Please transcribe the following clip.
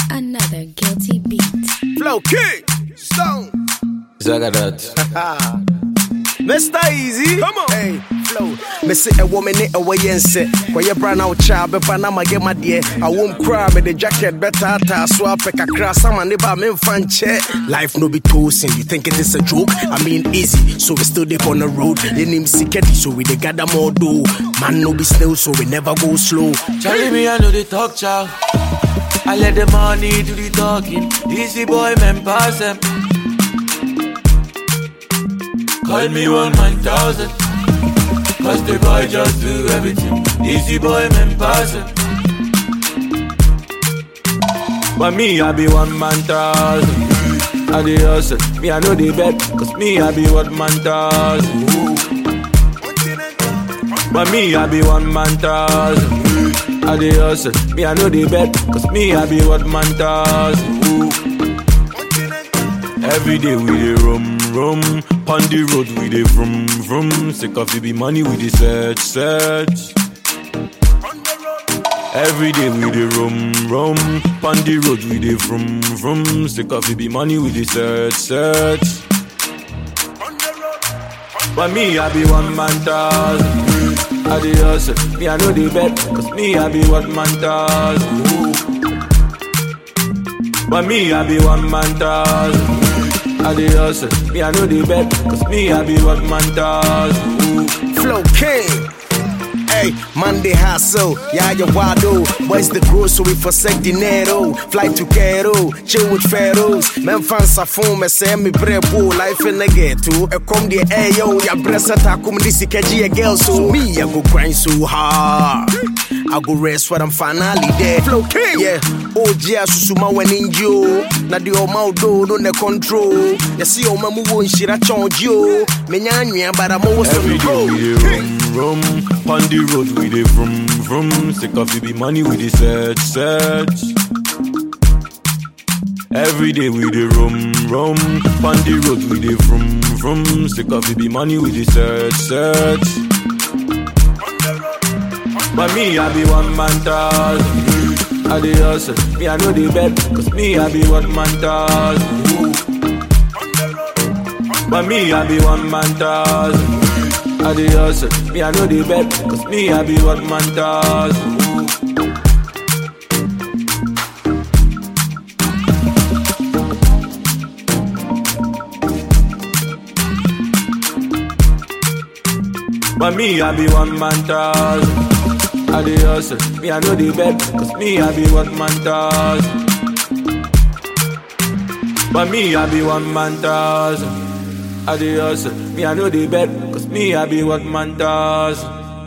Another guilty beat. Flow King Stone Zagadat. Mr. Easy, come on. Hey, Flow. Me say a woman in a way and say, where you brand out child, but Panama get my dear. I won't cry with the jacket better. Swap a crass, I'm a neighbor, men fan check. Life no be toasting, you think it is a joke? I mean, easy, so we still deep on the road. Your name Siketi, so we they gather more dough. Man no be slow, so we never go slow. Charlie, me, I know the talk, chow. I let the money do the talking. Easy boy, man, pass them. Call me 1,000. Cause the boy just do everything. Easy boy, man, pass it. But me, I be 1,000. I the hustle. Me, I know the bet. Cause me, I be 1,000. But me, I be 1,000. I the hustle. Me, I know the bet. Cause me, I be 1,000. Every day we dey rum. On the road we dey vroom. Sick of it be money we dey search. Every day we dey rum. On the road we dey vroom. Sick of it be money we dey search. But me I be 1,000. I dey hustle. Me I know the bet. Cause me I be 1,000. But me I be 1,000. I the hustle, me I know the bet, cause me I be 1,000. Flow King. Hey, Monday hustle, yeah, you wado. Boys the grocery for sec dinero. Fly to Cairo, chill with pharaohs. Men fans are phone, me say me brebo. Life in the ghetto, I come the ayo. Ya bressa ta come this ikeji a girl. So me, I go grind so hard. I go rest when I'm finally there. Flow King, yeah. OG susuma when in you. Na di o maudo no ne control. Ya see o mamu won shira charge you. Me nyanwa but I'm always on the road. Rum, on the road we dey vroom. Sick of it be money we dey search. Every day we dey rum. On the road we dey vroom. Sick of it be money we dey search. But me I be 1,000. I dey hustle, me I know the bet. Cause me I be 1,000. But me I be 1,000. I the hustle, me I know the bet. Cause me I be 1,000. But me I be 1,000. I the hustle, me I know the bet. Cause me I be 1,000. But me I be 1,000. I the hustle, me I know the bet. Cause me I be 1,000.